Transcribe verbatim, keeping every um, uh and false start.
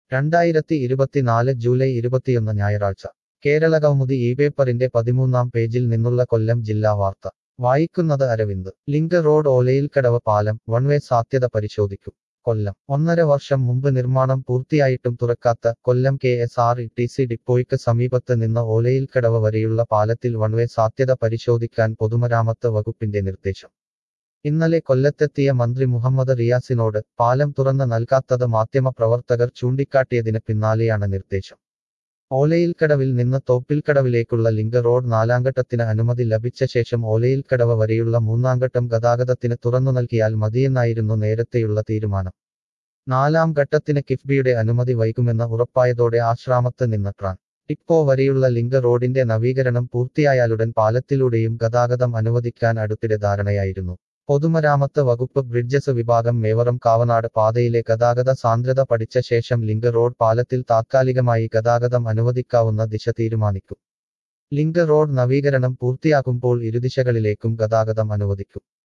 രണ്ടായിരത്തി ഇരുപത്തിനാല് ജൂലൈ ഇരുപത്തിയൊന്ന് ഞായറാഴ്ച കേരള കൗമുദി ഈ പേപ്പറിന്റെ പതിമൂന്നാം പേജിൽ നിന്നുള്ള കൊല്ലം ജില്ലാ വാർത്ത വായിക്കുന്നത് അരവിന്ദ് ലിങ്ക് റോഡ് ഓലയിൽക്കടവ് പാലം വൺവേ സാധ്യത പരിശോധിക്കും കൊല്ലം ഒന്നര വർഷം മുമ്പ് നിർമ്മാണം പൂർത്തിയായിട്ടും തുറക്കാത്ത Kollam K S R T C ഡിപ്പോയ്ക്ക് സമീപത്ത് നിന്ന് ഓലയിൽക്കടവ് വരെയുള്ള പാലത്തിൽ വൺവേ സാധ്യത പരിശോധിക്കാൻ പൊതുമരാമത്ത് വകുപ്പിന്റെ നിർദ്ദേശം ഇന്നലെ കൊല്ലത്തെത്തിയ മന്ത്രി മുഹമ്മദ് റിയാസിനോട് പാലം തുറന്ന് നൽകാത്തത് മാധ്യമപ്രവർത്തകർ ചൂണ്ടിക്കാട്ടിയതിന് പിന്നാലെയാണ് നിർദ്ദേശം ഓലയിൽക്കടവിൽ നിന്ന് തോപ്പിൽക്കടവിലേക്കുള്ള ലിങ്ക് റോഡ് നാലാംഘട്ടത്തിന് അനുമതി ലഭിച്ച ശേഷം ഓലയിൽക്കടവ് വരെയുള്ള മൂന്നാംഘട്ടം ഗതാഗതത്തിന് തുറന്നു നൽകിയാൽ മതിയെന്നായിരുന്നു നേരത്തെയുള്ള തീരുമാനം നാലാം ഘട്ടത്തിന് കിഫ്ബിയുടെ അനുമതി വൈകുമെന്ന് ഉറപ്പായതോടെ ആശ്രാമത്ത് നിന്ന് ട്രാൻ ടിപ്പോ വരെയുള്ള ലിങ്ക് റോഡിന്റെ നവീകരണം പൂർത്തിയായാലുടൻ പാലത്തിലൂടെയും ഗതാഗതം അനുവദിക്കാൻ അടുത്തിടെ ധാരണയായിരുന്നു പൊതുമരാമത്ത് വകുപ്പ് ബ്രിഡ്ജസ് വിഭാഗം മേവറം കാവനാട് പാതയിലെ ഗതാഗത സാന്ദ്രത പഠിച്ച ശേഷം ലിങ്ക് റോഡ് പാലത്തിൽ താത്കാലികമായി ഗതാഗതം അനുവദിക്കാവുന്ന ദിശ തീരുമാനിക്കും ലിങ്ക് റോഡ് നവീകരണം പൂർത്തിയാക്കുമ്പോൾ ഇരുദിശകളിലേക്കും ഗതാഗതം അനുവദിക്കും